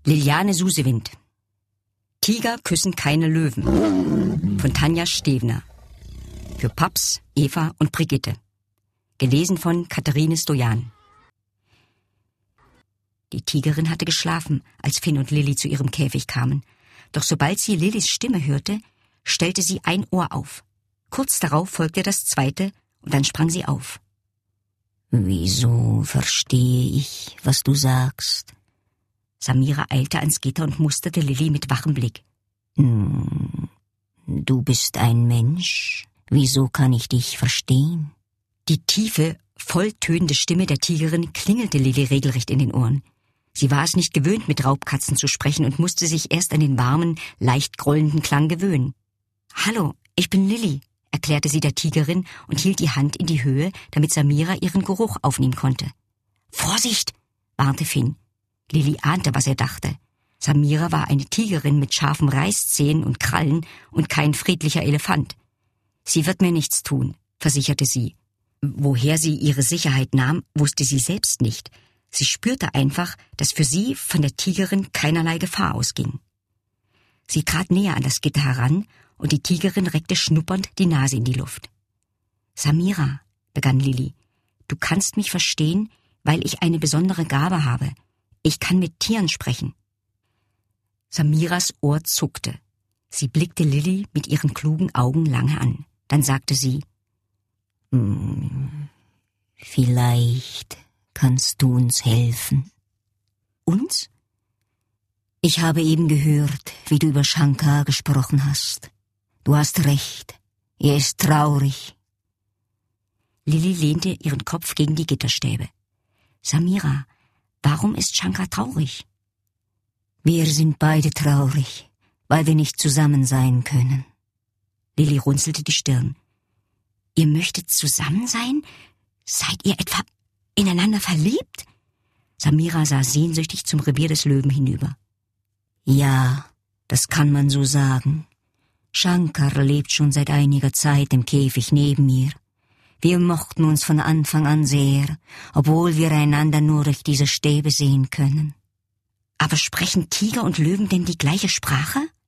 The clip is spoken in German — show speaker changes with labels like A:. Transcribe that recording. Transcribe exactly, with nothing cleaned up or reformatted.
A: Liliane Susewind. Tiger küssen keine Löwen. Von Tanja Stevner. Für Paps, Eva und Brigitte. Gelesen von Katharine Stojan. Die Tigerin hatte geschlafen, als Finn und Lilli zu ihrem Käfig kamen. Doch sobald sie Lillis Stimme hörte, stellte sie ein Ohr auf. Kurz darauf folgte das zweite und dann sprang sie auf. »Wieso verstehe ich, was du sagst?« Samira eilte ans Gitter und musterte Lilli mit wachem Blick. »Hm, du bist ein Mensch. Wieso kann ich dich verstehen?« Die tiefe, volltönende Stimme der Tigerin klingelte Lilli regelrecht in den Ohren. Sie war es nicht gewöhnt, mit Raubkatzen zu sprechen und musste sich erst an den warmen, leicht grollenden Klang gewöhnen. »Hallo, ich bin Lilli«, erklärte sie der Tigerin und hielt die Hand in die Höhe, damit Samira ihren Geruch aufnehmen konnte. »Vorsicht«, warnte Finn. Lilli ahnte, was er dachte. Samira war eine Tigerin mit scharfen Reißzähnen und Krallen und kein friedlicher Elefant. »Sie wird mir nichts tun«, versicherte sie. Woher sie ihre Sicherheit nahm, wusste sie selbst nicht. Sie spürte einfach, dass für sie von der Tigerin keinerlei Gefahr ausging. Sie trat näher an das Gitter heran und die Tigerin reckte schnuppernd die Nase in die Luft. »Samira«, begann Lilli, »du kannst mich verstehen, weil ich eine besondere Gabe habe. Ich kann mit Tieren sprechen.« Samiras Ohr zuckte. Sie blickte Lilli mit ihren klugen Augen lange an. Dann sagte sie, »Hm, vielleicht kannst du uns helfen.« »Uns?« »Ich habe eben gehört, wie du über Shankar gesprochen hast. Du hast recht, er ist traurig.« Lilli lehnte ihren Kopf gegen die Gitterstäbe. »Samira, warum ist Shankar traurig?« »Wir sind beide traurig, weil wir nicht zusammen sein können.« Lilli runzelte die Stirn. »Ihr möchtet zusammen sein? Seid ihr etwa ineinander verliebt?« Samira sah sehnsüchtig zum Revier des Löwen hinüber. »Ja, das kann man so sagen. Shankar lebt schon seit einiger Zeit im Käfig neben mir. Wir mochten uns von Anfang an sehr, obwohl wir einander nur durch diese Stäbe sehen können.« »Aber sprechen Tiger und Löwen denn die gleiche Sprache?«